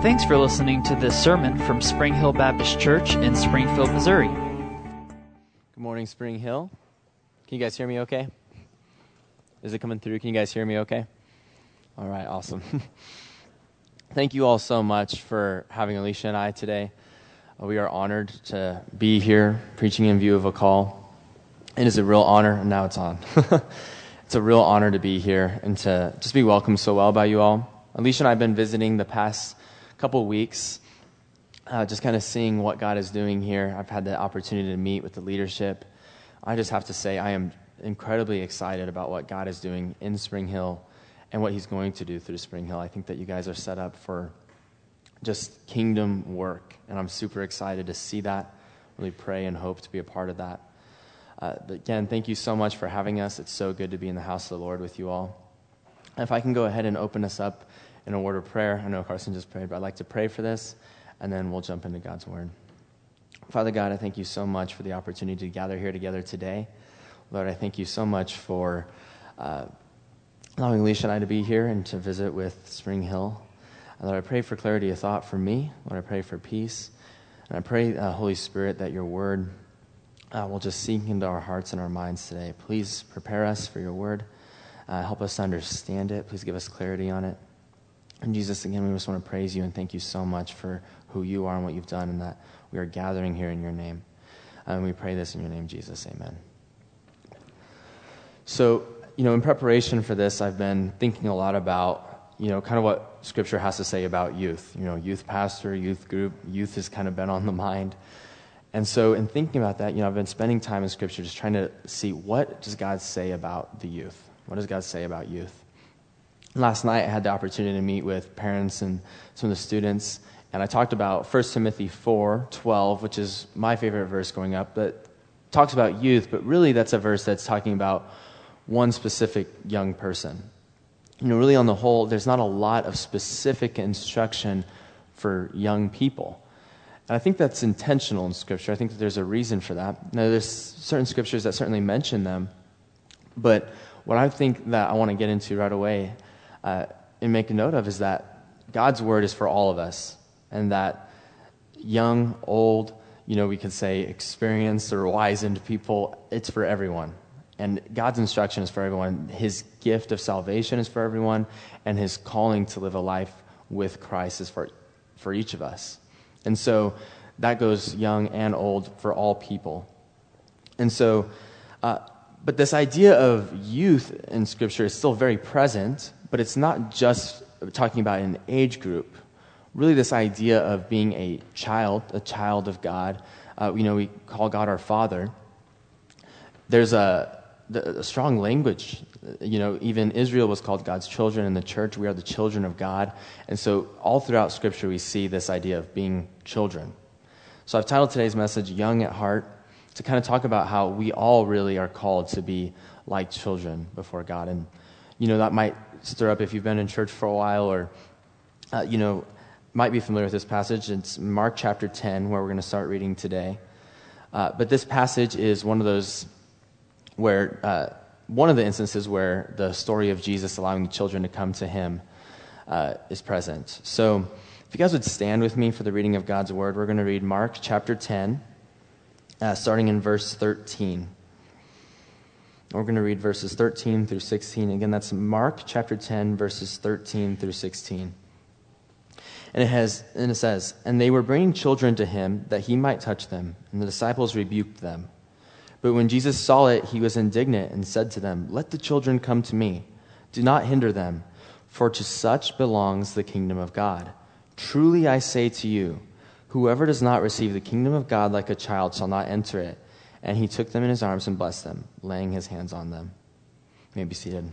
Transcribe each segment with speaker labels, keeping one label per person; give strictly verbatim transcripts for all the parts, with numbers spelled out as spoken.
Speaker 1: Thanks for listening to this sermon from Spring Hill Baptist Church in Springfield, Missouri.
Speaker 2: Good morning, Spring Hill. Can you guys hear me okay? Is it coming through? Can you guys hear me okay? All right, awesome. Thank you all so much for having Alicia and I today. Uh, we are honored to be here preaching in view of a call. It is a real honor, and now it's on. It's a real honor to be here and to just be welcomed so well by you all. Alicia and I have been visiting the past couple weeks, uh, just kind of seeing what God is doing here. I've had the opportunity to meet with the leadership. I just have to say I am incredibly excited about what God is doing in Spring Hill and what he's going to do through Spring Hill. I think that you guys are set up for just kingdom work, and I'm super excited to see that, really pray and hope to be a part of that. Uh, but again, thank you so much for having us. It's so good to be in the house of the Lord with you all. If I can go ahead and open us up in a word of prayer. I know Carson just prayed, but I'd like to pray for this, and then we'll jump into God's word. Father God, I thank you so much for the opportunity to gather here together today. Lord, I thank you so much for uh, allowing Alicia and I to be here and to visit with Spring Hill. And Lord, I pray for clarity of thought for me. Lord, I pray for peace. And I pray, uh, Holy Spirit, that your word uh, will just sink into our hearts and our minds today. Please prepare us for your word. Uh, help us to understand it. Please give us clarity on it. And Jesus, again, we just want to praise you and thank you so much for who you are and what you've done, and that we are gathering here in your name. And we pray this in your name, Jesus. Amen. So, you know, in preparation for this, I've been thinking a lot about, you know, kind of what Scripture has to say about youth. You know, youth pastor, youth group, youth has kind of been on the mind. And so in thinking about that, you know, I've been spending time in Scripture just trying to see, what does God say about the youth? What does God say about youth? Last night, I had the opportunity to meet with parents and some of the students, and I talked about First Timothy four twelve, which is my favorite verse growing up, that talks about youth, but really that's a verse that's talking about one specific young person. You know, really on the whole, there's not a lot of specific instruction for young people. And I think that's intentional in Scripture. I think that there's a reason for that. Now, there's certain Scriptures that certainly mention them, but what I think that I want to get into right away Uh, and make a note of is that God's word is for all of us, and that young, old, you know, we could say experienced or wizened people, it's for everyone. And God's instruction is for everyone. His gift of salvation is for everyone, and his calling to live a life with Christ is for, for each of us. And so that goes young and old for all people. And so, uh, but this idea of youth in Scripture is still very present, but it's not just talking about an age group. Really, this idea of being a child, a child of God, uh, you know, we call God our Father. There's a, a strong language. You know, even Israel was called God's children. In the church, we are the children of God. And so all throughout Scripture, we see this idea of being children. So I've titled today's message, Young at Heart, to kind of talk about how we all really are called to be like children before God. And, you know, that might stir up if you've been in church for a while, or, uh, you know, might be familiar with this passage. It's Mark chapter ten, where we're going to start reading today. Uh, but this passage is one of those where, uh, one of the instances where the story of Jesus allowing the children to come to him uh, is present. So if you guys would stand with me for the reading of God's word, we're going to read Mark chapter ten, uh, starting in verse thirteen. We're going to read verses thirteen through sixteen. Again, that's Mark chapter ten, verses thirteen through sixteen. And it has, and it says, "And they were bringing children to him that he might touch them, and the disciples rebuked them. But when Jesus saw it, he was indignant and said to them, 'Let the children come to me. Do not hinder them, for to such belongs the kingdom of God. Truly I say to you, whoever does not receive the kingdom of God like a child shall not enter it.' And he took them in his arms and blessed them, laying his hands on them." You may be seated.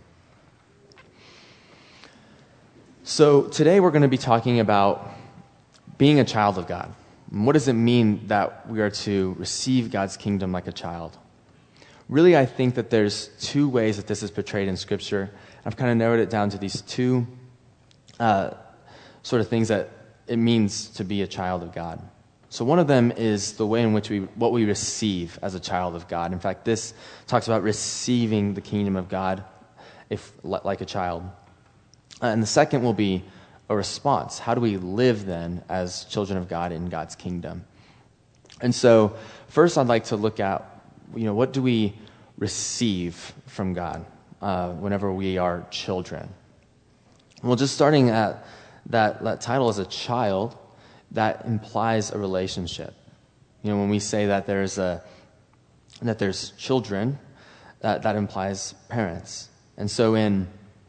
Speaker 2: So today we're going to be talking about being a child of God. And what does it mean that we are to receive God's kingdom like a child? Really, I think that there's two ways that this is portrayed in Scripture. I've kind of narrowed it down to these two uh, sort of things that it means to be a child of God. So one of them is the way in which we, what we receive as a child of God. In fact, this talks about receiving the kingdom of God if like a child. Uh, and the second will be a response. How do we live then as children of God in God's kingdom? And so first I'd like to look at, you know, what do we receive from God uh, whenever we are children? Well, just starting at that, that title as a child, that implies a relationship. You know, when we say that there's a that there's children, that, that implies parents. And so in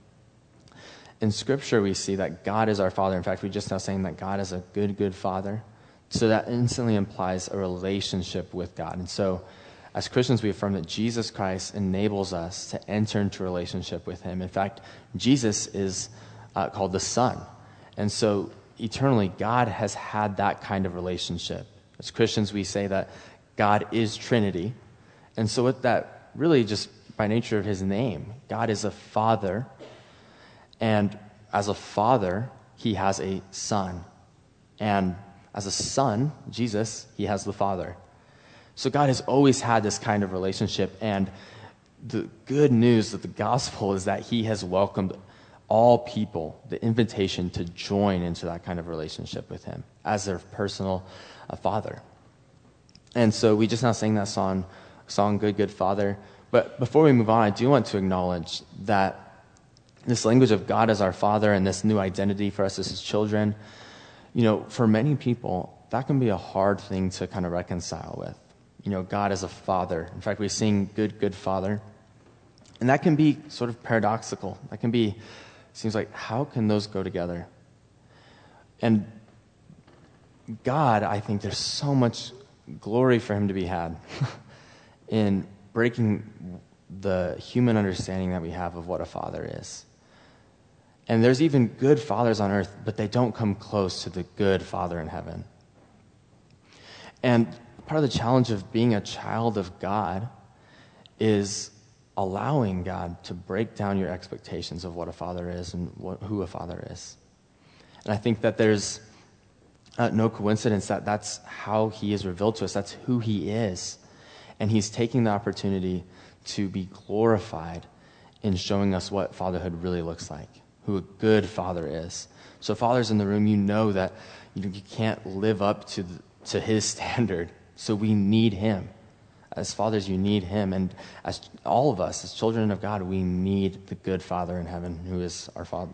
Speaker 2: in Scripture we see that God is our Father. In fact, we just now saying that God is a good, good Father. So that instantly implies a relationship with God. And so as Christians, we affirm that Jesus Christ enables us to enter into a relationship with him. In fact, Jesus is uh, called the Son. And so eternally, God has had that kind of relationship. As Christians, we say that God is Trinity. And so with that, really just by nature of his name, God is a Father. And as a Father, he has a Son. And as a Son, Jesus, he has the Father. So God has always had this kind of relationship. And the good news of the gospel is that he has welcomed all people, the invitation to join into that kind of relationship with him as their personal uh, Father. And so we just now sang that song, song Good, Good Father. But before we move on, I do want to acknowledge that this language of God as our Father and this new identity for us as his children, you know, for many people, that can be a hard thing to kind of reconcile with. You know, God as a Father. In fact, we sing Good, Good Father. And that can be sort of paradoxical. That can be, seems like, how can those go together? And God, I think there's so much glory for him to be had in breaking the human understanding that we have of what a father is. And there's even good fathers on earth, but they don't come close to the good Father in heaven. And part of the challenge of being a child of God is allowing God to break down your expectations of what a father is and what, who a father is. And I think that there's uh, no coincidence that that's how he is revealed to us. That's who he is. And he's taking the opportunity to be glorified in showing us what fatherhood really looks like, who a good father is. So fathers in the room, you know that you, you can't live up to the, to his standard. So we need him. As fathers, you need him. And as all of us, as children of God, we need the good Father in heaven who is our Father,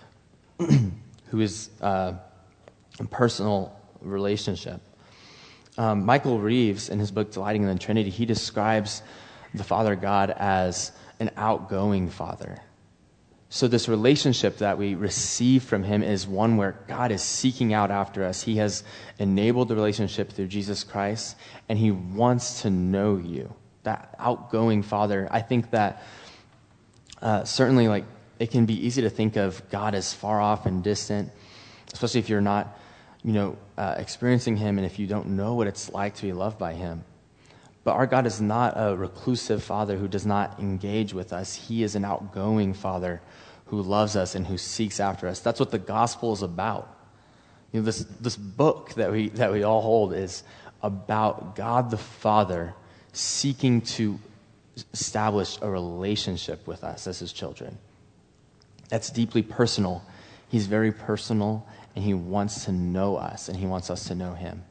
Speaker 2: who is uh, a personal relationship. Um, Michael Reeves, in his book, Delighting in the Trinity, he describes the Father God as an outgoing Father. So this relationship that we receive from him is one where God is seeking out after us. He has enabled the relationship through Jesus Christ, and he wants to know you. That outgoing Father, I think that uh, certainly like it can be easy to think of God as far off and distant, especially if you're not, you know, uh, experiencing him and if you don't know what it's like to be loved by him. But our God is not a reclusive Father who does not engage with us. He is an outgoing Father who loves us and who seeks after us. That's what the gospel is about. You know, this this book that we that we all hold is about God the Father seeking to establish a relationship with us as his children. That's deeply personal. He's very personal, and he wants to know us, and he wants us to know him.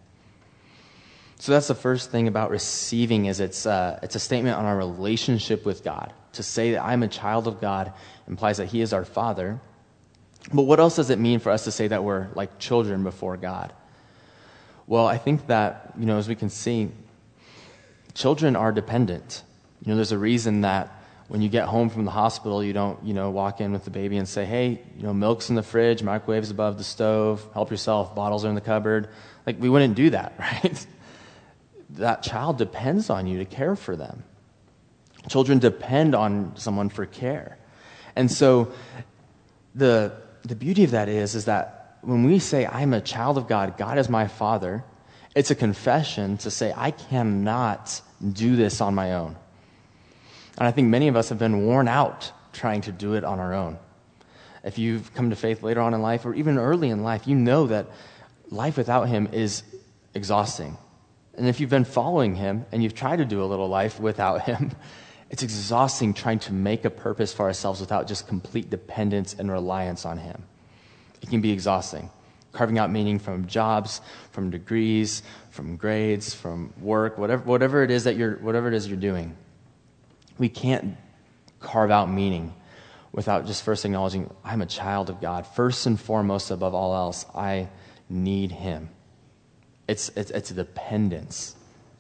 Speaker 2: So that's the first thing about receiving is it's uh, it's a statement on our relationship with God. To say that I'm a child of God implies that he is our Father. But what else does it mean for us to say that we're like children before God? Well, I think that, you know, as we can see, children are dependent. You know, there's a reason that when you get home from the hospital, you don't, you know, walk in with the baby and say, hey, you know, milk's in the fridge, microwave's above the stove, help yourself, bottles are in the cupboard. Like, we wouldn't do that, right? That child depends on you to care for them. Children depend on someone for care. And so the the beauty of that is, is that when we say, I'm a child of God, God is my Father, it's a confession to say, I cannot do this on my own. And I think many of us have been worn out trying to do it on our own. If you've come to faith later on in life, or even early in life, you know that life without him is exhausting. And if you've been following him and you've tried to do a little life without him, it's exhausting trying to make a purpose for ourselves without just complete dependence and reliance on him. It can be exhausting. Carving out meaning from jobs, from degrees, from grades, from work, whatever whatever it is that you're whatever it is you're doing. We can't carve out meaning without just first acknowledging, I'm a child of God. First and foremost, above all else, I need him. It's, it's, it's a dependence.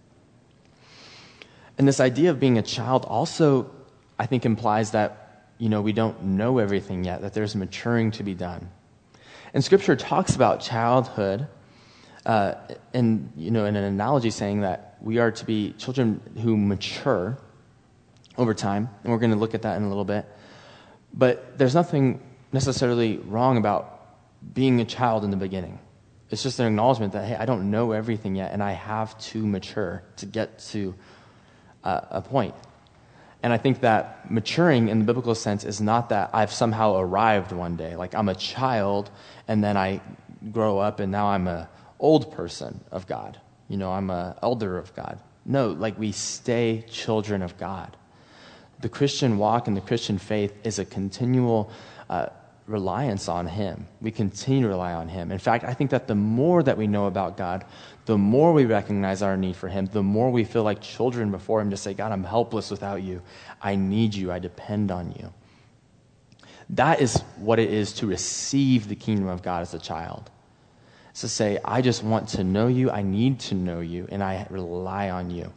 Speaker 2: And this idea of being a child also, I think, implies that, you know, we don't know everything yet, that there's maturing to be done. And Scripture talks about childhood uh, in, you know, in an analogy saying that we are to be children who mature over time, and we're going to look at that in a little bit. But there's nothing necessarily wrong about being a child in the beginning. It's just an acknowledgement that, hey, I don't know everything yet, and I have to mature to get to uh, a point. And I think that maturing in the biblical sense is not that I've somehow arrived one day. Like I'm a child, and then I grow up, and now I'm an old person of God. You know, I'm an elder of God. No, like we stay children of God. The Christian walk and the Christian faith is a continual uh, reliance on him. We continue to rely on him. In fact, I think that the more that we know about God, the more we recognize our need for him, the more we feel like children before him to say, God, I'm helpless without you. I need you. I depend on you. That is what it is to receive the kingdom of God as a child. It's to say, I just want to know you. I need to know you, and I rely on you.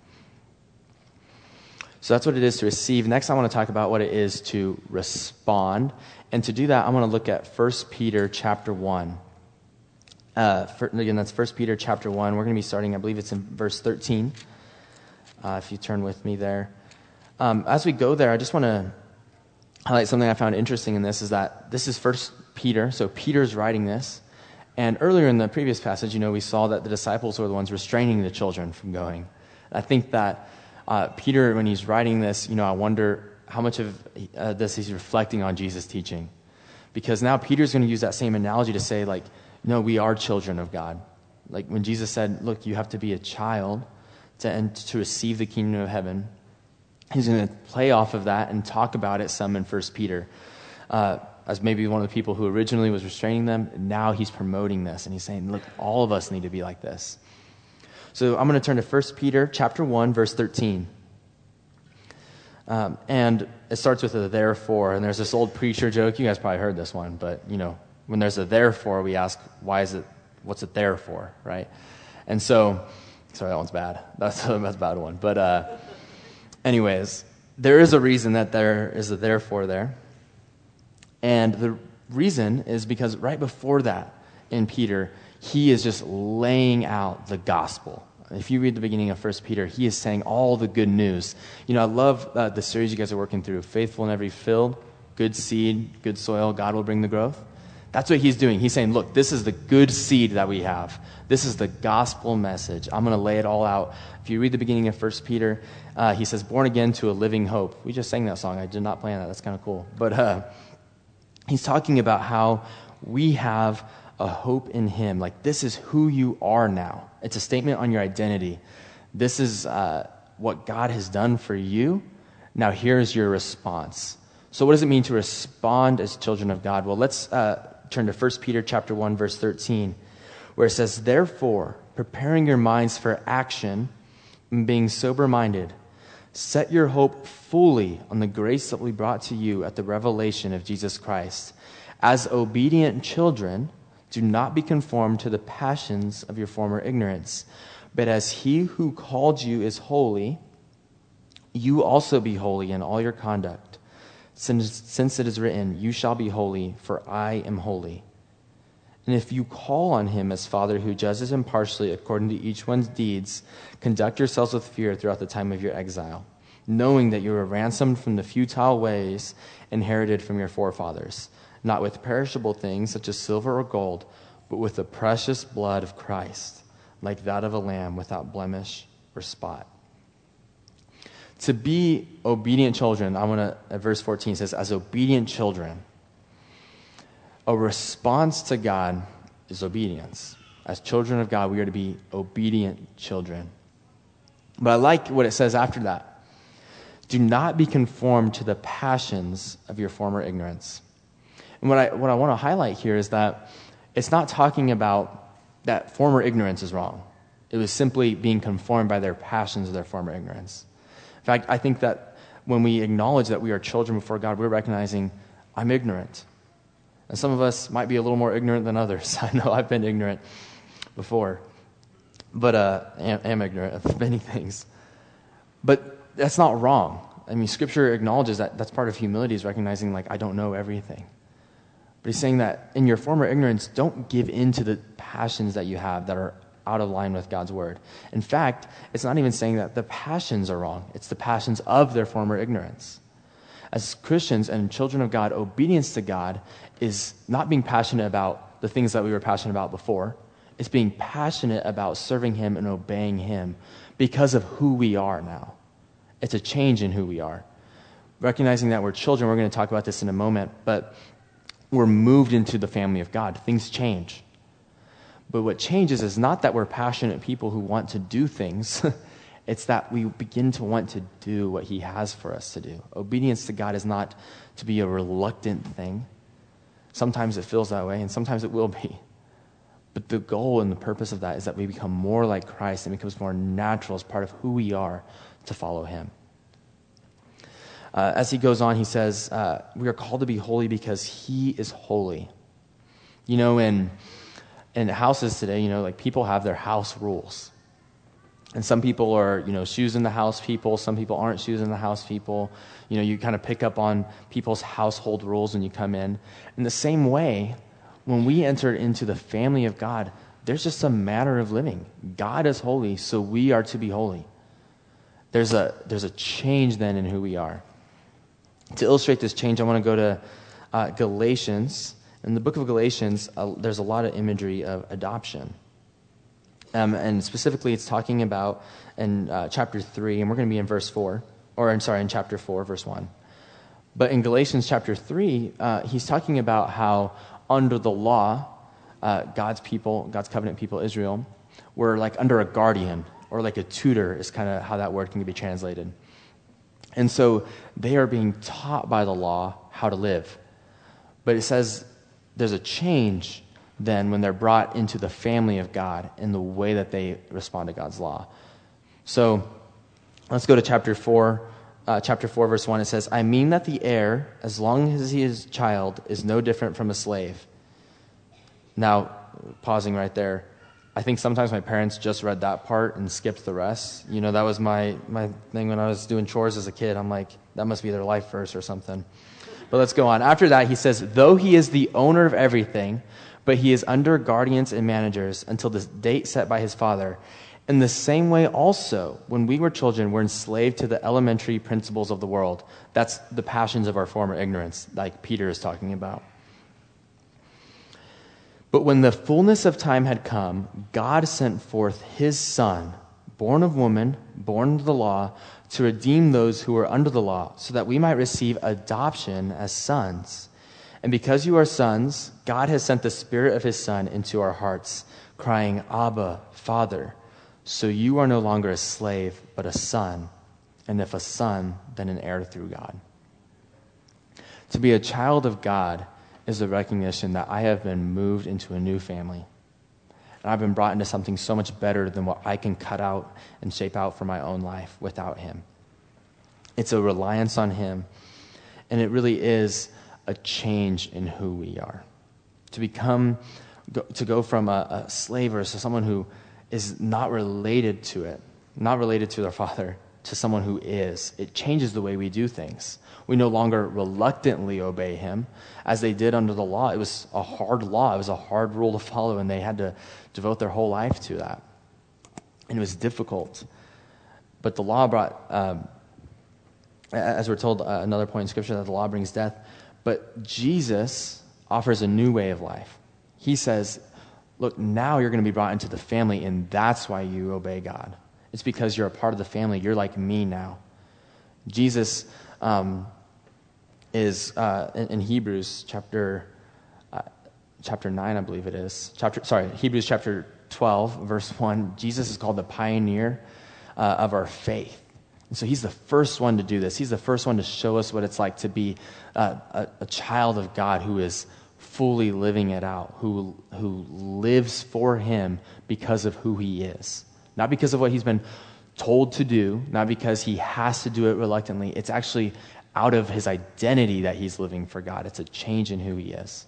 Speaker 2: So that's what it is to receive. Next, I want to talk about what it is to respond. And to do that, I want to look at First Peter chapter one. Uh, for, again, that's First Peter chapter one. We're going to be starting, I believe it's in verse thirteen, uh, if you turn with me there. Um, as we go there, I just want to highlight something I found interesting in this, is that this is First Peter, so Peter's writing this. And earlier in the previous passage, you know, we saw that the disciples were the ones restraining the children from going. I think that Uh, Peter, when he's writing this, you know, I wonder how much of uh, this he's reflecting on Jesus' teaching. Because now Peter's going to use that same analogy to say, like, no, we are children of God. Like when Jesus said, look, you have to be a child to, and to receive the kingdom of heaven. He's going to play off of that and talk about it some in First Peter. Uh, as maybe one of the people who originally was restraining them, now he's promoting this. And he's saying, look, all of us need to be like this. So I'm going to turn to First Peter chapter one, verse thirteen. Um, and it starts with a therefore. And there's this old preacher joke. You guys probably heard this one. But, you know, when there's a therefore, we ask, why is it, what's it there for, right? And so, sorry, that one's bad. That's, that's a bad one. But uh, anyways, there is a reason that there is a therefore there. And the reason is because right before that in Peter, he is just laying out the gospel. If you read the beginning of First Peter, he is saying all the good news. You know, I love uh, the series you guys are working through. Faithful in every field, good seed, good soil, God will bring the growth. That's what he's doing. He's saying, look, this is the good seed that we have. This is the gospel message. I'm going to lay it all out. If you read the beginning of First Peter, uh, he says, born again to a living hope. We just sang that song. I did not plan that. That's kind of cool. But uh, he's talking about how we have a hope in him. Like, this is who you are now. It's a statement on your identity. This is uh, what God has done for you. Now here's your response. So what does it mean to respond as children of God? Well, let's uh, turn to First Peter chapter one, verse thirteen, where it says, therefore, preparing your minds for action and being sober-minded, set your hope fully on the grace that will be brought to you at the revelation of Jesus Christ. As obedient children, do not be conformed to the passions of your former ignorance, but as he who called you is holy, you also be holy in all your conduct. Since, since it is written, you shall be holy, for I am holy. And if you call on him as Father who judges impartially according to each one's deeds, conduct yourselves with fear throughout the time of your exile, knowing that you were ransomed from the futile ways inherited from your forefathers, not with perishable things such as silver or gold, but with the precious blood of Christ, like that of a lamb without blemish or spot. To be obedient children, I want to, at verse fourteen says, as obedient children, a response to God is obedience. As children of God, we are to be obedient children. But I like what it says after that. Do not be conformed to the passions of your former ignorance. And what I, what I want to highlight here is that it's not talking about that former ignorance is wrong. It was simply being conformed by their passions of their former ignorance. In fact, I think that when we acknowledge that we are children before God, we're recognizing, I'm ignorant. And some of us might be a little more ignorant than others. I know I've been ignorant before, but uh, am, am ignorant of many things. But that's not wrong. I mean, Scripture acknowledges that that's part of humility, is recognizing, like, I don't know everything. But he's saying that in your former ignorance, don't give in to the passions that you have that are out of line with God's word. In fact, it's not even saying that the passions are wrong. It's the passions of their former ignorance. As Christians and children of God, obedience to God is not being passionate about the things that we were passionate about before. It's being passionate about serving him and obeying him because of who we are now. It's a change in who we are. Recognizing that we're children, we're going to talk about this in a moment, but we're moved into the family of God. Things change. But what changes is not that we're passionate people who want to do things. It's that we begin to want to do what he has for us to do. Obedience to God is not to be a reluctant thing. Sometimes it feels that way, and sometimes it will be. But the goal and the purpose of that is that we become more like Christ and it becomes more natural as part of who we are to follow him. Uh, as he goes on, he says, uh, we are called to be holy because he is holy. You know, in, in houses today, you know, like people have their house rules. And some people are, you know, shoes in the house people. Some people aren't shoes in the house people. You know, you kind of pick up on people's household rules when you come in. In the same way, when we enter into the family of God, there's just a matter of living. God is holy, so we are to be holy. There's a there's a change then in who we are. To illustrate this change, I want to go to uh, Galatians. In the book of Galatians, uh, there's a lot of imagery of adoption. Um, and specifically, it's talking about in uh, chapter three, and we're going to be in verse four, or I'm sorry, in chapter four, verse one. But in Galatians chapter three, uh, he's talking about how under the law, uh, God's people, God's covenant people, Israel, were like under a guardian, or like a tutor is kind of how that word can be translated. And so they are being taught by the law how to live. But it says there's a change then when they're brought into the family of God in the way that they respond to God's law. So let's go to chapter four. Uh, chapter four, verse one, it says, I mean that the heir, as long as he is a child, is no different from a slave. Now, pausing right there, I think sometimes my parents just read that part and skipped the rest. You know, that was my, my thing when I was doing chores as a kid. I'm like, that must be their life verse or something. But let's go on. After that, he says, though he is the owner of everything, but he is under guardians and managers until the date set by his father. In the same way also, when we were children, we're enslaved to the elementary principles of the world. That's the passions of our former ignorance, like Peter is talking about. But when the fullness of time had come, God sent forth his Son, born of woman, born under the law, to redeem those who were under the law, so that we might receive adoption as sons. And because you are sons, God has sent the Spirit of his Son into our hearts, crying, Abba, Father. So you are no longer a slave, but a son. And if a son, then an heir through God. To be a child of God is the recognition that I have been moved into a new family. And I've been brought into something so much better than what I can cut out and shape out for my own life without him. It's a reliance on him. And it really is a change in who we are. To become, to go from a, a slave or to someone who is not related to it, not related to their father, to someone who is. It changes the way we do things. We no longer reluctantly obey him as they did under the law. It was a hard law. It was a hard rule to follow, and they had to devote their whole life to that. And it was difficult. But the law brought, um, as we're told, uh, another point in Scripture, that the law brings death. But Jesus offers a new way of life. He says, look, now you're going to be brought into the family, and that's why you obey God. It's because you're a part of the family. You're like me now. Jesus um, is uh, in, in Hebrews chapter uh, chapter nine, I believe it is. Chapter sorry, Hebrews chapter twelve, verse one. Jesus is called the pioneer uh, of our faith. And so he's the first one to do this. He's the first one to show us what it's like to be uh, a, a child of God who is fully living it out, who who lives for him because of who he is. Not because of what he's been told to do, not because he has to do it reluctantly. It's actually out of his identity that he's living for God. It's a change in who he is.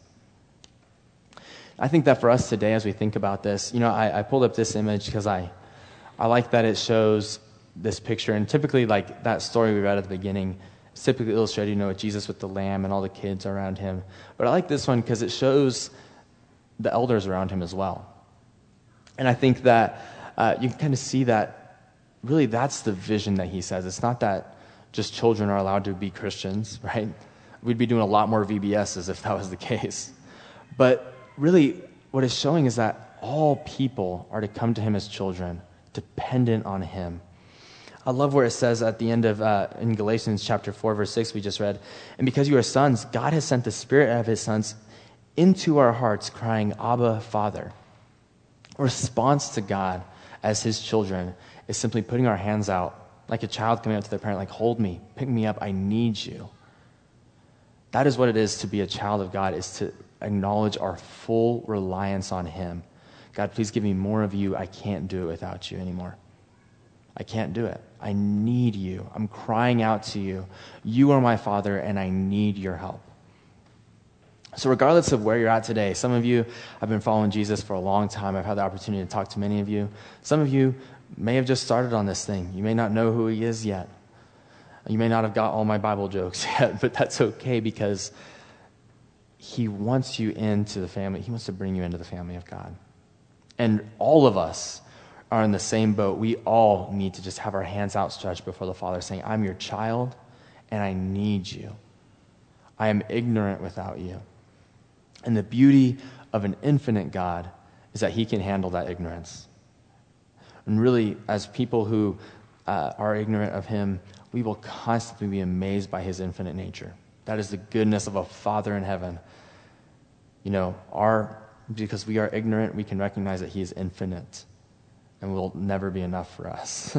Speaker 2: I think that for us today, as we think about this, you know, I, I pulled up this image because I, I like that it shows this picture. And typically, like that story we read at the beginning, it's typically illustrated, you know, with Jesus with the lamb and all the kids around him. But I like this one because it shows the elders around him as well. And I think that uh, you can kind of see that really that's the vision that he says. It's not that just children are allowed to be Christians, right? We'd be doing a lot more V B S's if that was the case. But really, what it's showing is that all people are to come to him as children, dependent on him. I love where it says at the end of, uh, in Galatians chapter four, verse six, we just read, and because you are sons, God has sent the Spirit of his sons into our hearts, crying, Abba, Father. A response to God as his children is simply putting our hands out, like a child coming up to their parent, like, hold me, pick me up, I need you. That is what it is to be a child of God, is to acknowledge our full reliance on him. God, please give me more of you. I can't do it without you anymore. I can't do it. I need you. I'm crying out to you. You are my Father, and I need your help. So regardless of where you're at today, some of you have been following Jesus for a long time. I've had the opportunity to talk to many of you. Some of you may have just started on this thing. You may not know who he is yet. You may not have got all my Bible jokes yet, but that's okay because he wants you into the family. He wants to bring you into the family of God. And all of us are in the same boat. We all need to just have our hands outstretched before the Father saying, I'm your child and I need you. I am ignorant without you. And the beauty of an infinite God is that he can handle that ignorance. And really, as people who uh, are ignorant of him, we will constantly be amazed by his infinite nature. That is the goodness of a Father in heaven. You know, our because we are ignorant, we can recognize that he is infinite and will never be enough for us.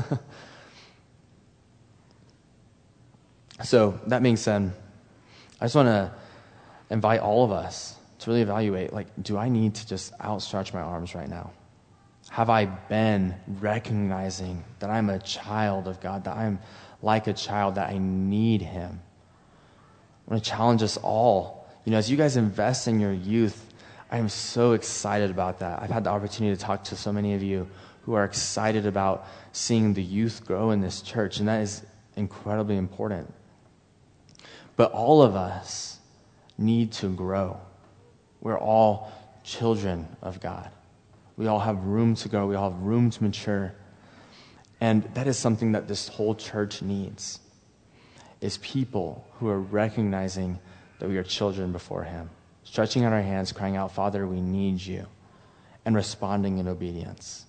Speaker 2: So, that being said, I just want to invite all of us to really evaluate, like, do I need to just outstretch my arms right now? Have I been recognizing that I'm a child of God, that I'm like a child, that I need him? I want to challenge us all. You know, as you guys invest in your youth, I am so excited about that. I've had the opportunity to talk to so many of you who are excited about seeing the youth grow in this church, and that is incredibly important. But all of us need to grow. We're all children of God. We all have room to grow. We all have room to mature. And that is something that this whole church needs, is people who are recognizing that we are children before him, stretching out our hands, crying out, Father, we need you, and responding in obedience.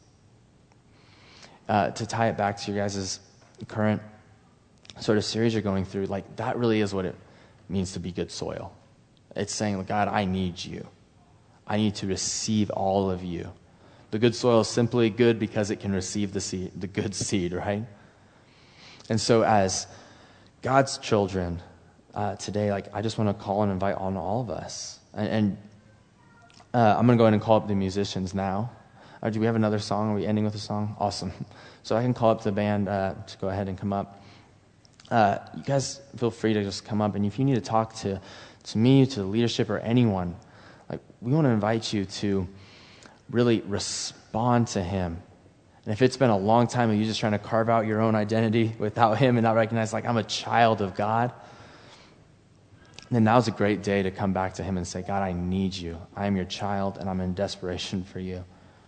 Speaker 2: Uh, to tie it back to your guys' current sort of series you're going through, like, that really is what it means to be good soil. It's saying, God, I need you. I need to receive all of you. The good soil is simply good because it can receive the seed, the good seed, right? And so as God's children uh, today, like, I just want to call and invite on all of us. And, and uh, I'm going to go ahead and call up the musicians now. Uh, do we have another song? Are we ending with a song? Awesome. So I can call up the band uh, to go ahead and come up. Uh, you guys feel free to just come up. And if you need to talk to, to me, to the leadership, or anyone, like, we want to invite you to really respond to him. And if it's been a long time and you're just trying to carve out your own identity without him and not recognize, like, I'm a child of God, then now's a great day to come back to him and say, God, I need you. I am your child, and I'm in desperation for you.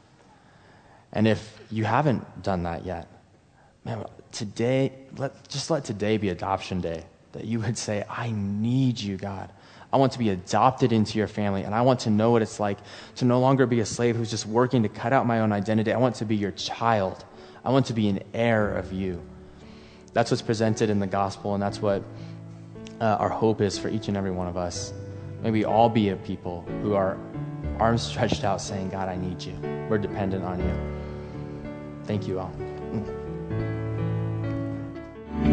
Speaker 2: And if you haven't done that yet, man, today, let just let today be adoption day, that you would say, I need you, God. I want to be adopted into your family, and I want to know what it's like to no longer be a slave who's just working to cut out my own identity. I want to be your child. I want to be an heir of you. That's what's presented in the gospel, and that's what uh, our hope is for each and every one of us. May we all be a people who are arms stretched out saying, God, I need you. We're dependent on you. Thank you all.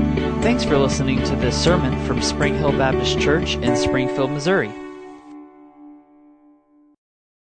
Speaker 1: Thanks for listening to this sermon from Spring Hill Baptist Church in Springfield, Missouri.